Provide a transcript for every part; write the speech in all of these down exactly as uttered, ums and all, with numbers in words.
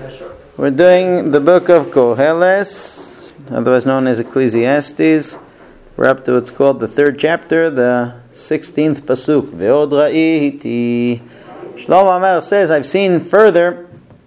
We're doing the book of Koheles, otherwise known as Ecclesiastes. We're up to what's called the third chapter, the sixteenth pasuk. Ve'od ra'iti. Shlomo Amer says, I've seen further.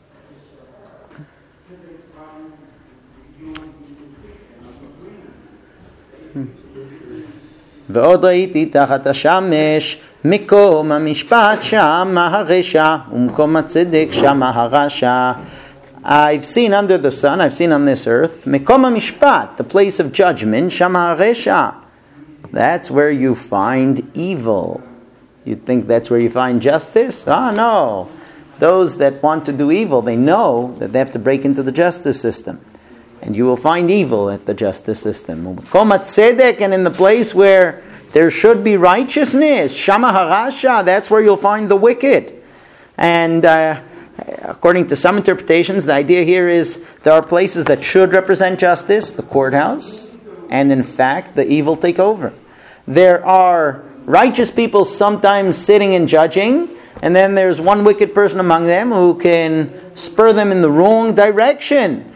ועוד ראיתי תחת השמש מקום המשפט שם הרשע ומקום הצדק שם הרשע. I've seen under the sun, I've seen on this earth, מקום המשפט, the place of judgment, שם הרשע. That's where you find evil. You'd think that's where you find justice? Ah, no. Those that want to do evil, they know that they have to break into the justice system. And you will find evil at the justice system. And in the place where there should be righteousness, Shama Harasha, that's where you'll find the wicked. And uh, according to some interpretations, the idea here is there are places that should represent justice, the courthouse, and in fact, the evil take over. There are righteous people sometimes sitting and judging, and then there's one wicked person among them who can spur them in the wrong direction.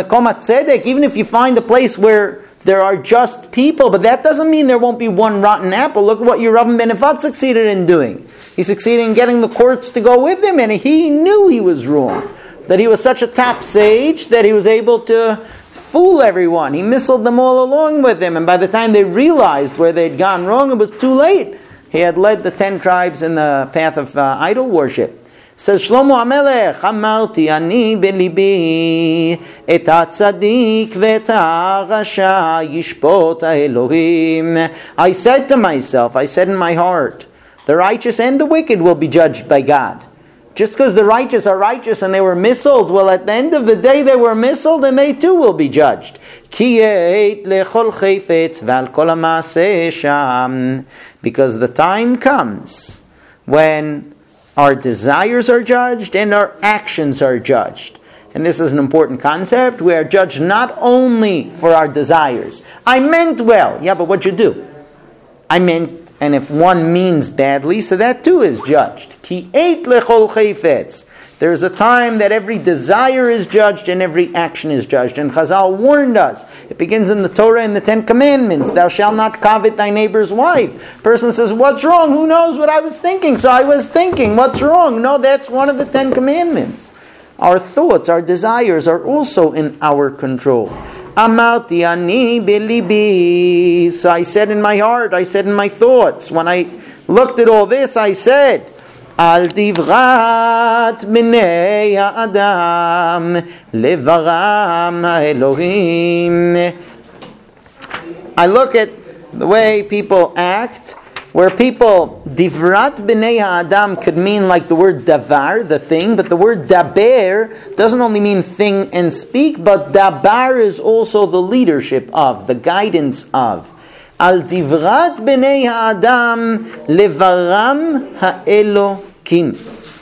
Even if you find a place where there are just people, but that doesn't mean there won't be one rotten apple. Look at what Yeravim ben Nevat succeeded in doing. He succeeded in getting the courts to go with him, and he knew he was wrong. That he was such a top sage that he was able to fool everyone. He missiled them all along with him, and by the time they realized where they'd gone wrong, it was too late. He had led the ten tribes in the path of uh, idol worship. Says Shlomo HaMelech, Amarti ani belibi et hatzadik ve'et harasha yishpot ha'elohim. I said to myself, I said in my heart, the righteous and the wicked will be judged by God. Just because the righteous are righteous and they were missiled, well, at the end of the day they were missiled and they too will be judged. Ki eit lechol chayfetz ve'al kol ha'maaseh sham. Because the time comes when our desires are judged and our actions are judged. And this is an important concept. We are judged not only for our desires. I meant well. Yeah, but what'd you do? I meant, and if one means badly, so that too is judged. Ki eit lechol chayfetz. There's a time that every desire is judged and every action is judged. And Chazal warned us. It begins in the Torah and the Ten Commandments. Thou shalt not covet thy neighbor's wife. Person says, what's wrong? Who knows what I was thinking? So I was thinking, what's wrong? No, that's one of the Ten Commandments. Our thoughts, our desires are also in our control. Amarti ani belibi. So I said in my heart, I said in my thoughts. When I looked at all this, I said, Al divrat bnei ha'adam levaram ha'elohim. I look at the way people act, where people, divrat bnei ha'adam could mean like the word davar, the thing, but the word daber doesn't only mean thing and speak, but dabar is also the leadership of, the guidance of. Al divrat bnei ha'adam levaram ha'elokim.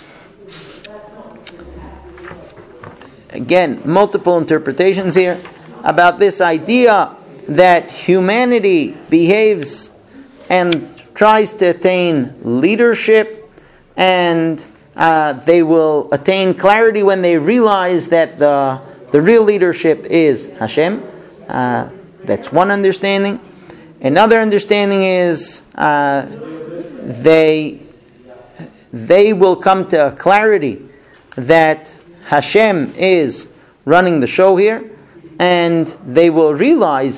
Again, multiple interpretations here about this idea that humanity behaves and tries to attain leadership, and uh, they will attain clarity when they realize that the, the real leadership is Hashem. Uh, that's one understanding. Another understanding is uh, they they will come to clarity that Hashem is running the show here, and they will realize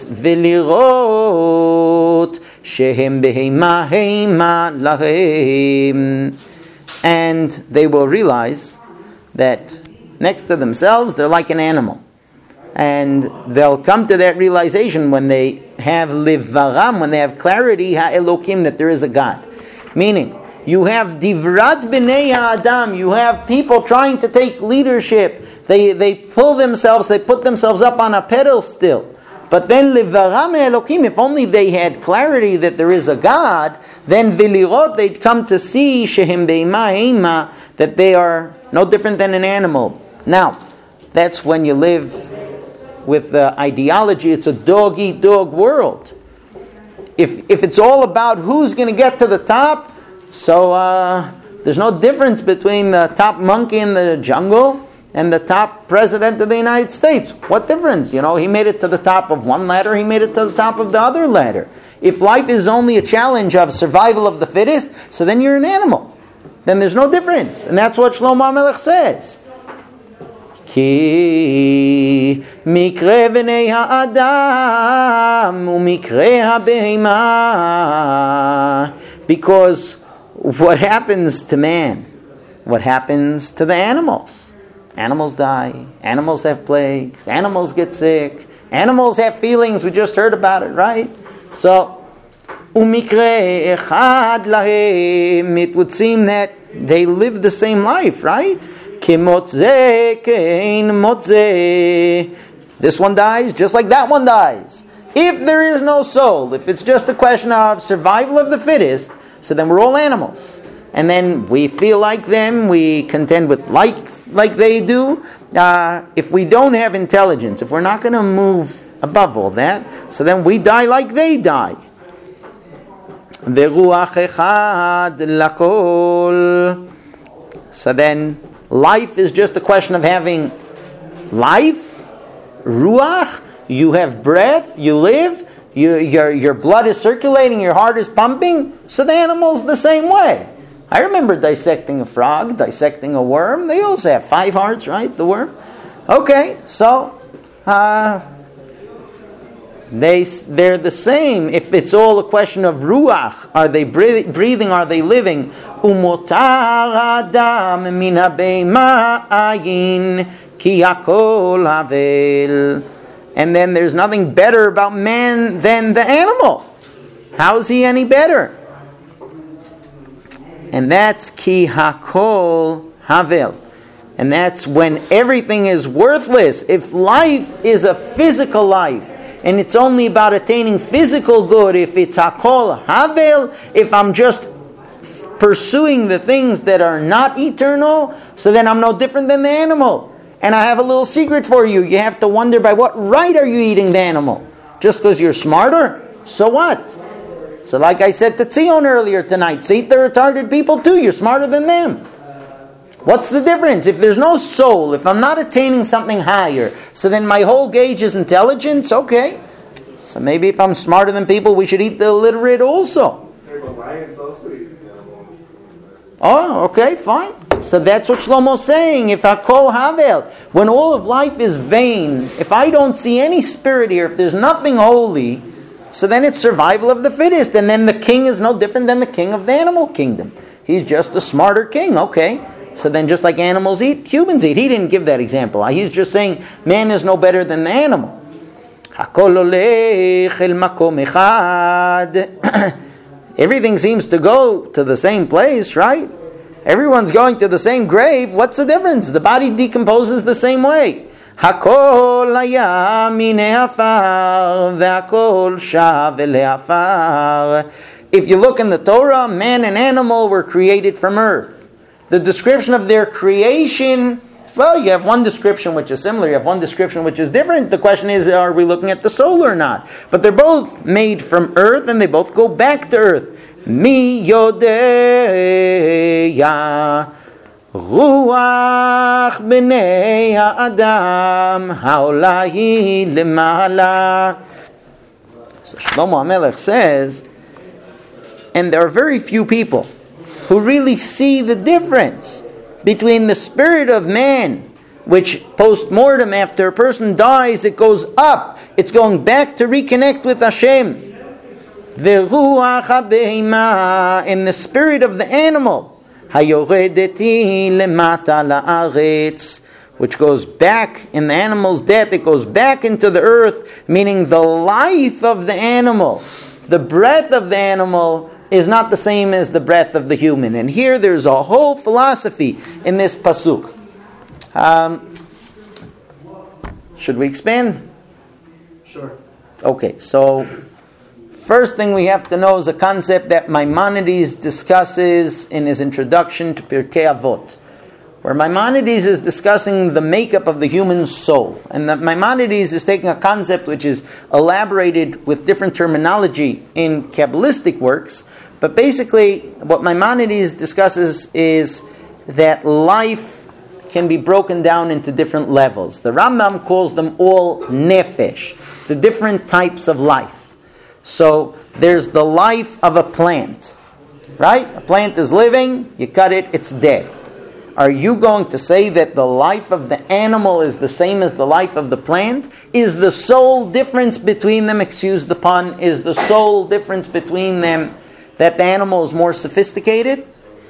Velirot shehem behema heima lahem, and they will realize that next to themselves they're like an animal. And they'll come to that realization when they have livaram, when they have clarity, ha'elokim, that there is a God. Meaning, you have divrat b'nei ha'adam, you have people trying to take leadership. They they pull themselves, they put themselves up on a pedestal. But then livaram ha'elokim, if only they had clarity that there is a God, then vilirot, they'd come to see shehem be'ima heima, that they are no different than an animal. Now, that's when you live with the ideology, it's a dog-eat-dog world. If if it's all about who's going to get to the top, so uh, there's no difference between the top monkey in the jungle and the top president of the United States. What difference? You know, he made it to the top of one ladder, he made it to the top of the other ladder. If life is only a challenge of survival of the fittest, so then you're an animal. Then there's no difference. And that's what Shlomo HaMelech says. Ki mikre b'nei ha'adam u'mikre ha'behema. Because what happens to man? What happens to the animals? Animals die. Animals have plagues. Animals get sick. Animals have feelings. We just heard about it, right? So, umikre echad lahem. It would seem that they live the same life, right? Kimotze kein motze. This one dies just like that one dies. If there is no soul, if it's just a question of survival of the fittest, so then we're all animals. And then we feel like them, we contend with like like they do. Uh, if we don't have intelligence, if we're not going to move above all that, so then we die like they die. Veruach echad lakol. So then life is just a question of having life, ruach. You have breath, you live, you, your your blood is circulating, your heart is pumping. So the animal's the same way. I remember dissecting a frog, dissecting a worm. They also have five hearts, right? The worm. Okay, so uh, they they're the same. If it's all a question of ruach, are they breathing? Are they living? Umotar adam min habeima ayin ki hakol havel. And then there's nothing better about man than the animal. How is he any better? And that's ki hakol havel. And that's when everything is worthless. If life is a physical life, and it's only about attaining physical good, if it's hakol havel, if I'm just pursuing the things that are not eternal, so then I'm no different than the animal. And I have a little secret for you. You have to wonder, by what right are you eating the animal? Just because you're smarter? So what? So like I said to Tzion earlier tonight, so eat the retarded people too. You're smarter than them. What's the difference? If there's no soul, if I'm not attaining something higher, so then my whole gauge is intelligence? Okay. So maybe if I'm smarter than people, we should eat the illiterate also. Lions also eat the animal. Oh, okay, fine. So that's what Shlomo's saying. If hakol havel, when all of life is vain, if I don't see any spirit here, if there's nothing holy, so then it's survival of the fittest. And then the king is no different than the king of the animal kingdom. He's just a smarter king, okay. So then just like animals eat, humans eat. He didn't give that example. He's just saying man is no better than the animal. Everything seems to go to the same place, right? Everyone's going to the same grave. What's the difference? The body decomposes the same way. Hakol haya minei afar ve'akol shav elei afar. If you look in the Torah, man and animal were created from earth. The description of their creation, well, you have one description which is similar, you have one description which is different. The question is, are we looking at the soul or not? But they're both made from earth and they both go back to earth. Mi yodeya ruach b'nei ha'adam ha'olahi lemala. So Shlomo HaMelech says, and there are very few people who really see the difference between the spirit of man, which post-mortem, after a person dies, it goes up. It's going back to reconnect with Hashem. The ruach habehima, in the spirit of the animal, hayoredeti lemata la'aretz, which goes back in the animal's death. It goes back into the earth, meaning the life of the animal, the breath of the animal, is not the same as the breath of the human. And here there's a whole philosophy in this pasuk. Um, should we expand? Sure. Okay, so first thing we have to know is a concept that Maimonides discusses in his introduction to Pirkei Avot, where Maimonides is discussing the makeup of the human soul. And that Maimonides is taking a concept which is elaborated with different terminology in Kabbalistic works. But basically, what Maimonides discusses is that life can be broken down into different levels. The Rambam calls them all nefesh, the different types of life. So there's the life of a plant, right? A plant is living, you cut it, it's dead. Are you going to say that the life of the animal is the same as the life of the plant? Is the sole difference between them, excuse the pun, is the sole difference between them that the animal is more sophisticated?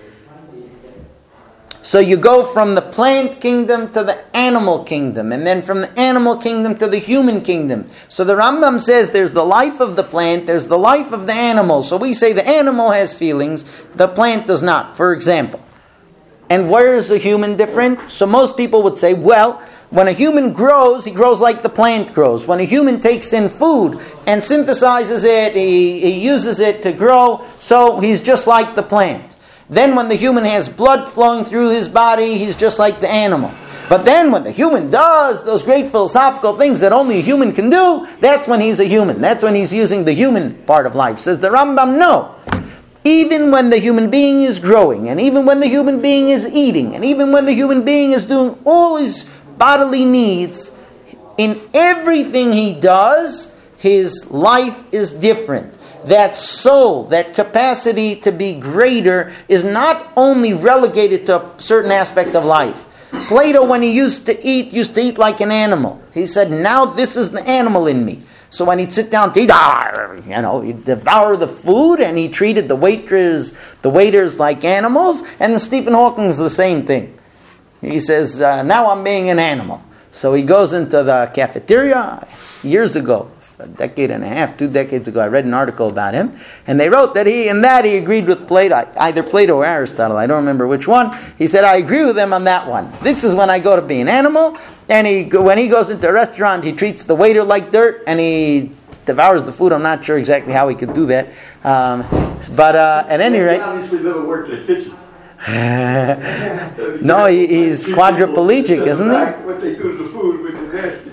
So you go from the plant kingdom to the animal kingdom, and then from the animal kingdom to the human kingdom. So the Rambam says there's the life of the plant, there's the life of the animal. So we say the animal has feelings, the plant does not, for example. And where is the human different? So most people would say, well, when a human grows, he grows like the plant grows. When a human takes in food and synthesizes it, he, he uses it to grow, so he's just like the plant. Then when the human has blood flowing through his body, he's just like the animal. But then when the human does those great philosophical things that only a human can do, that's when he's a human. That's when he's using the human part of life. Says the Rambam, no. Even when the human being is growing, and even when the human being is eating, and even when the human being is doing all his bodily needs, in everything he does, his life is different. That soul, that capacity to be greater, is not only relegated to a certain aspect of life. Plato, when he used to eat, used to eat like an animal. He said, now this is the animal in me. So when he'd sit down to eat, you know, he'd devour the food, and he treated the waiters, the waiters like animals. And Stephen Hawking is the same thing. He says, uh, now I'm being an animal. So he goes into the cafeteria. Years ago, a decade and a half, two decades ago, I read an article about him, and they wrote that he, in that he agreed with Plato, either Plato or Aristotle, I don't remember which one. He said, I agree with them on that one. This is when I go to be an animal. And he, when he goes into a restaurant, he treats the waiter like dirt, and he devours the food. I'm not sure exactly how he could do that. Um, but uh, at any rate... He obviously never worked in a kitchen. No, he, he's quadriplegic, isn't he? What they do to the food, which is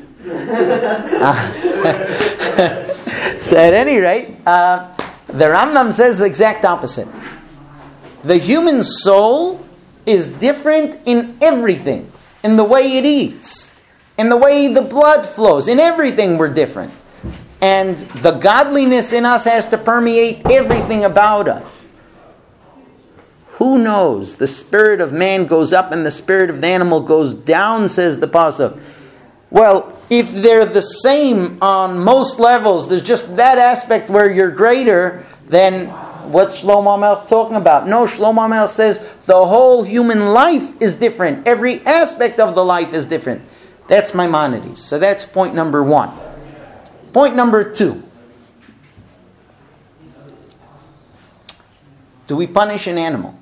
nasty. So at any rate, uh, the Rambam says the exact opposite. The human soul is different in everything. In the way it eats, in the way the blood flows, in everything we're different. And the godliness in us has to permeate everything about us. Who knows? The spirit of man goes up and the spirit of the animal goes down, says the Pasuk. Well, if they're the same on most levels, there's just that aspect where you're greater, then what's Shlomo HaMelech talking about? No, Shlomo HaMelech says the whole human life is different. Every aspect of the life is different. That's Maimonides. So that's point number one. Point number two. Do we punish an animal?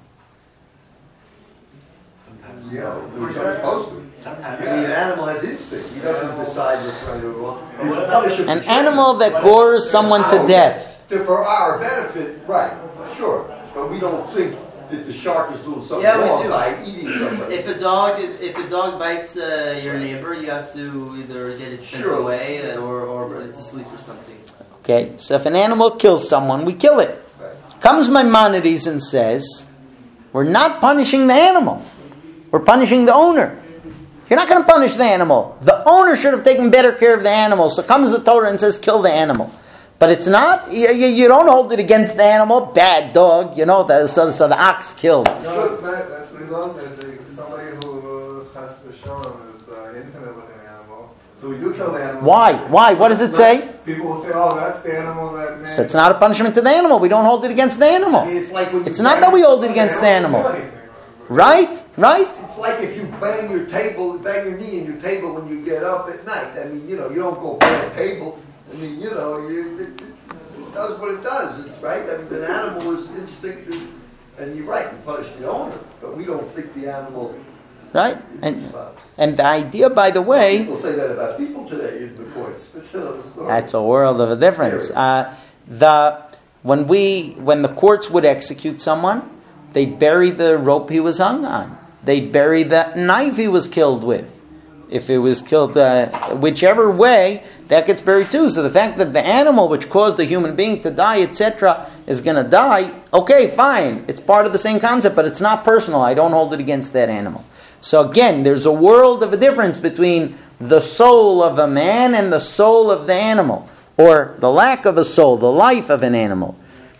Sometimes. Yeah, we're supposed to. Sometimes. I mean, an animal has instinct. He doesn't decide what's going to go on. An animal that gores someone to death. For our benefit, right, sure. But we don't think that the shark is doing something yeah, wrong we do. by eating somebody. If a dog, if a dog bites uh, your neighbor, you have to either get it sent Sure. away or, or put it to sleep or something. Okay, so if an animal kills someone, we kill it. Right. Comes Maimonides and says, we're not punishing the animal. We're punishing the owner. You're not going to punish the animal. The owner should have taken better care of the animal. So comes the Torah and says, kill the animal. But it's not, you, you, you don't hold it against the animal, bad dog, you know, the, so, so the ox killed. No, it's not, that's the result. There's somebody who has to show is uh, intimate with an animal. So we do kill the animal. Why? Why? What does it say? People will say, oh, that's the animal that man... So it's not a punishment to the animal. We don't hold it against the animal. I mean, it's like when It's you not bang- that we hold it against the animal. Right? Right? It's like if you bang your table, bang your knee in your table when you get up at night. I mean, you know, you don't go bang a table. I mean, you know, you, it, it, it does what it does, it's, right? I mean, an animal is instinctive, and you're right, we punish the owner, but we don't think the animal... Right? And and the idea, by the way... People say that about people today in the courts, but you know the story. That's a world of a difference. Uh, the when we when the courts would execute someone, they'd bury the rope he was hung on. They'd bury the knife he was killed with. If it was killed, uh, whichever way, that gets buried too. So the fact that the animal which caused the human being to die, et cetera, is going to die, okay, fine. It's part of the same concept, but it's not personal. I don't hold it against that animal. So again, there's a world of a difference between the soul of a man and the soul of the animal, or the lack of a soul, the life of an animal.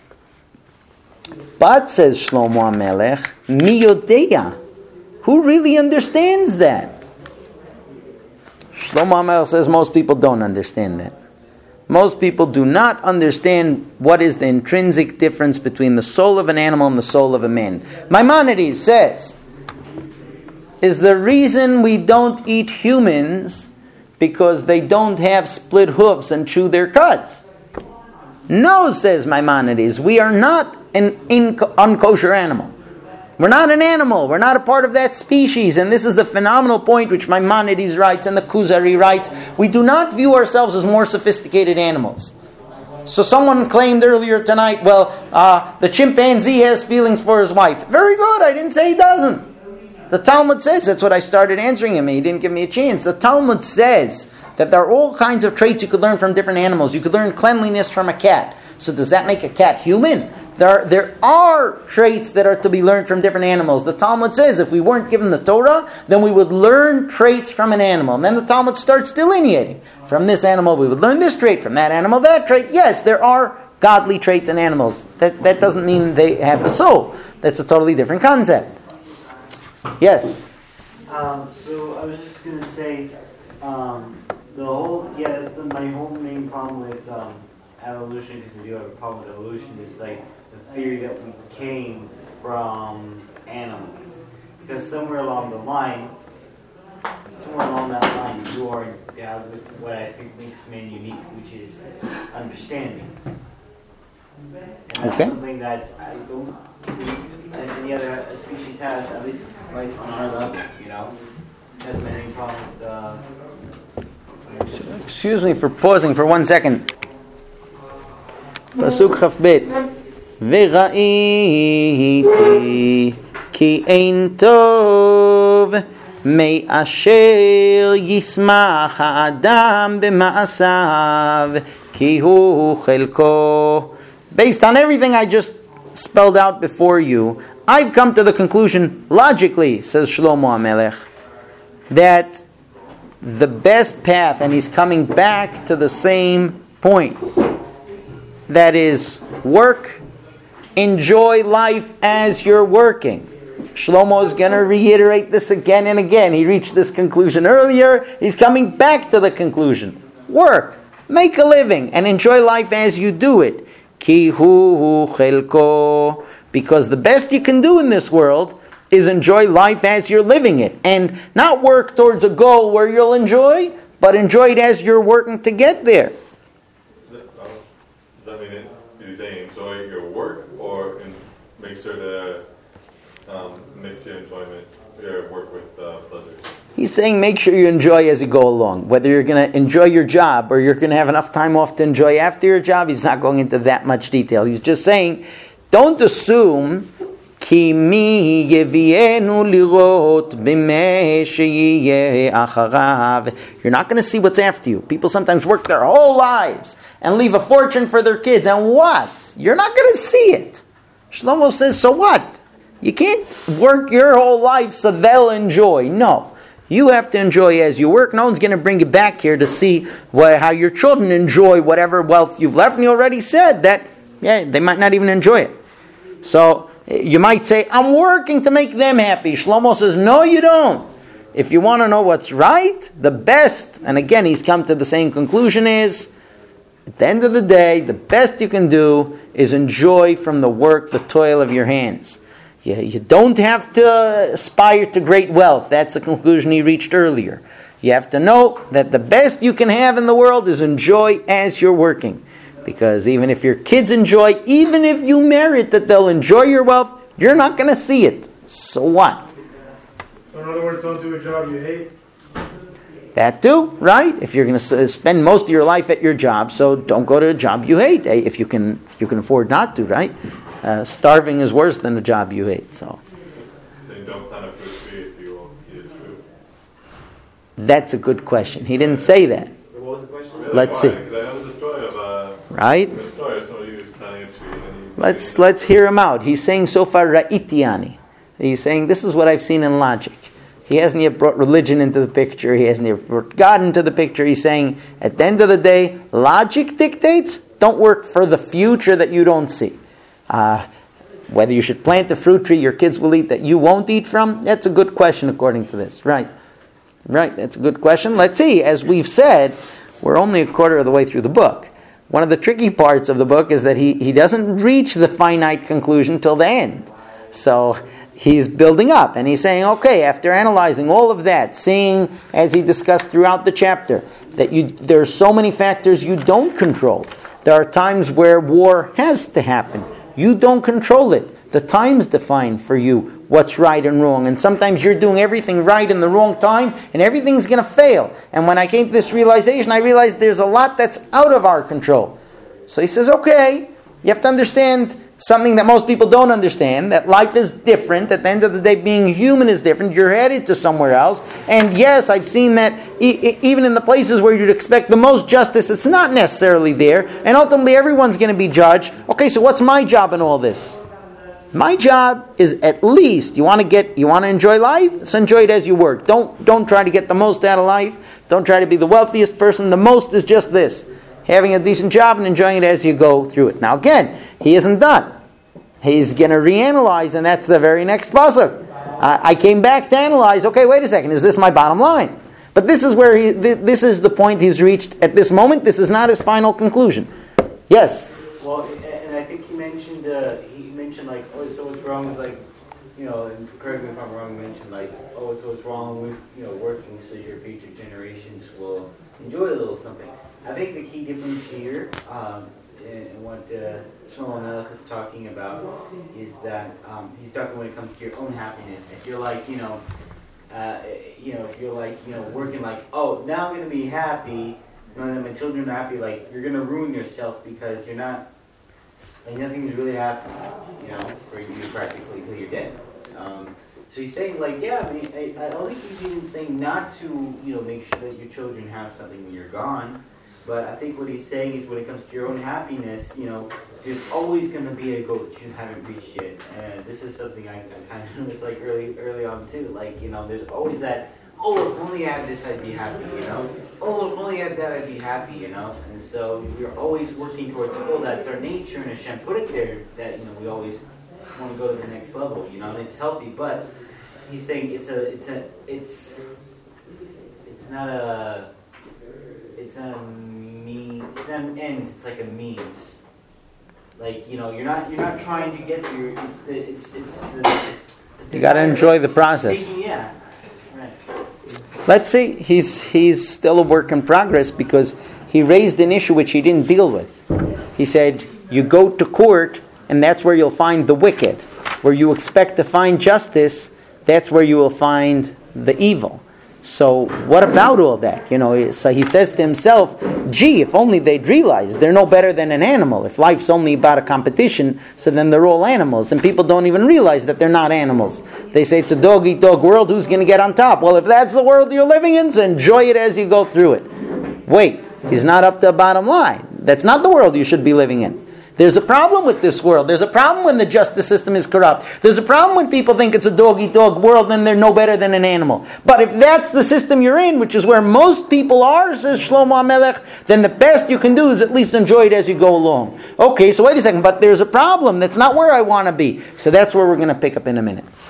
But, says Shlomo HaMelech, mi yodeya, who really understands that? Shlomo HaMelech says most people don't understand that. Most people do not understand what is the intrinsic difference between the soul of an animal and the soul of a man. Maimonides says, is the reason we don't eat humans because they don't have split hoofs and chew their cuds. No, says Maimonides, we are not an unkosher animal. We're not an animal. We're not a part of that species. And this is the phenomenal point which Maimonides writes and the Kuzari writes. We do not view ourselves as more sophisticated animals. So someone claimed earlier tonight, well, uh, the chimpanzee has feelings for his wife. Very good. I didn't say he doesn't. The Talmud says, that's what I started answering him. He didn't give me a chance. The Talmud says that there are all kinds of traits you could learn from different animals. You could learn cleanliness from a cat. So does that make a cat human? There are, there are traits that are to be learned from different animals. The Talmud says if we weren't given the Torah, then we would learn traits from an animal. And then the Talmud starts delineating. From this animal we would learn this trait, from that animal that trait. Yes, there are godly traits in animals. That, that doesn't mean they have a soul. That's a totally different concept. Yes? Um, so I was just going to say, um, the whole, yeah, that's the, my whole main problem with um, evolution, because we do have a problem with evolution, is like the theory that we came from animals. Because somewhere along the line, somewhere along that line, you are endowed with what I think makes man unique, which is understanding. And that's Okay. something that I don't think any other species has, at least right on our level, you know. That's my main problem with uh, Excuse me for pausing for one second. Pasuk Chaf Bet. V'ra'iti ki ein tov me'asher yismach ha'adam b'ma'asav ki hu chelko. Based on everything I just spelled out before you, I've come to the conclusion, logically, says Shlomo HaMelech, that the best path, and he's coming back to the same point, that is, work, enjoy life as you're working. Shlomo is going to reiterate this again and again. He reached this conclusion earlier. He's coming back to the conclusion. Work, make a living, and enjoy life as you do it. Ki hu chelko, because the best you can do in this world is enjoy life as you're living it, and not work towards a goal where you'll enjoy, but enjoy it as you're working to get there. Does that mean it? Is he saying enjoy your work, or in, make sure that um, mix your enjoyment, your work with uh, pleasure? He's saying make sure you enjoy as you go along. Whether you're going to enjoy your job or you're going to have enough time off to enjoy after your job, he's not going into that much detail. He's just saying, don't assume ki mi yevienu lirot b'meh sheyeh acharav. You're not going to see what's after you. People sometimes work their whole lives and leave a fortune for their kids. And what? You're not going to see it. Shlomo says, so what? You can't work your whole life so they'll enjoy. No. You have to enjoy as you work. No one's going to bring you back here to see what, how your children enjoy whatever wealth you've left. And you already said that, yeah, they might not even enjoy it. So you might say, I'm working to make them happy. Shlomo says, no, you don't. If you want to know what's right, the best, and again, he's come to the same conclusion, is, at the end of the day, the best you can do is enjoy from the work, the toil of your hands. You, you don't have to aspire to great wealth. That's the conclusion he reached earlier. You have to know that the best you can have in the world is enjoy as you're working. Because even if your kids enjoy, even if you merit that they'll enjoy your wealth, you're not going to see it. So what? So in other words, don't do a job you hate? That too, right? If you're going to spend most of your life at your job, so don't go to a job you hate. If you can, you can afford not to, right? Uh, starving is worse than a job you hate. So, Saying don't plant a fruit tree if you won't eat its fruit. that's a good question. He didn't say that. what was the question? Really? Let's Why? see. Because I know the story of uh, Right? the story of somebody who's planting a tree and he's Let's let's hear him out. He's saying so far ra'itiani. He's saying this is what I've seen in logic. He hasn't yet brought religion into the picture. He hasn't yet brought God into the picture. He's saying, at the end of the day, logic dictates, don't work for the future that you don't see. Uh, whether you should plant a fruit tree your kids will eat that you won't eat from, that's a good question according to this. Right. Right, that's a good question. Let's see, as we've said, we're only a quarter of the way through the book. One of the tricky parts of the book is that he, he doesn't reach the finite conclusion till the end. So he's building up, and he's saying, okay, after analyzing all of that, seeing, as he discussed throughout the chapter, that you there are so many factors you don't control. There are times where war has to happen. You don't control it. The times define for you what's right and wrong. And sometimes you're doing everything right in the wrong time, and everything's going to fail. And when I came to this realization, I realized there's a lot that's out of our control. So he says, okay, you have to understand something that most people don't understand, that life is different. At the end of the day, being human is different. You're headed to somewhere else. And yes, I've seen that e- even in the places where you'd expect the most justice, it's not necessarily there. And ultimately, everyone's going to be judged. Okay, so what's my job in all this? My job is, at least, you want to get, you want to enjoy life? So enjoy it as you work. Don't, don't try to get the most out of life. Don't try to be the wealthiest person. The most is just this. Having a decent job and enjoying it as you go through it. Now again, he isn't done. He's going to reanalyze, and that's the very next pasuk. I, I came back to analyze, okay, wait a second, is this my bottom line? But this is where he, th- this is the point he's reached at this moment. This is not his final conclusion. Yes? Well, and I think he mentioned, uh, he mentioned like, oh, so what's wrong with like, you know, and correct me if I'm wrong, mentioned like, oh, so what's wrong with, you know, working so your future generations will enjoy a little something. I think the key difference here, um, and what uh, Shlomo Melech is talking about, is that um, he's talking when it comes to your own happiness. If you're like, you know, uh, you know, if you're like, you know, working like, oh, now I'm going to be happy, when my children are happy, like, you're going to ruin yourself because you're not, like, nothing's really happening, you know, for you practically until you're dead. Um, so he's saying, like, yeah, I mean, I, I don't think he's even saying not to, you know, make sure that your children have something when you're gone. But I think what he's saying is when it comes to your own happiness, you know, there's always going to be a goal that you haven't reached yet. And this is something I, I kind of noticed like early early on too. Like, you know, there's always that, oh, if only I had this, I'd be happy, you know. Oh, if only I had that, I'd be happy, you know. And so we're always working towards the goal. That's our nature, and Hashem put it there that, you know, we always want to go to the next level, you know, and it's healthy. But he's saying it's a, it's a, it's, it's not a, it's a mean, it's not an end, it's like a means. Like, you know, you're not, you're not trying to get there, it's the, it's, it's the, the you got to enjoy the process. taking, yeah, right. Let's see, he's he's still a work in progress because he raised an issue which he didn't deal with. He said, you go to court and that's where you'll find the wicked. Where you expect to find justice, that's where you will find the evil. So what about all that? You know, so he says to himself, gee, if only they'd realize they're no better than an animal. If life's only about a competition, so then they're all animals. And people don't even realize that they're not animals. They say it's a dog-eat-dog world, who's going to get on top? Well, if that's the world you're living in, so enjoy it as you go through it. Wait, he's not up to the bottom line. That's not the world you should be living in. There's a problem with this world. There's a problem when the justice system is corrupt. There's a problem when people think it's a dog-eat-dog world and they're no better than an animal. But if that's the system you're in, which is where most people are, says Shlomo HaMelech, then the best you can do is at least enjoy it as you go along. Okay, so wait a second, but there's a problem. That's not where I want to be. So that's where we're going to pick up in a minute.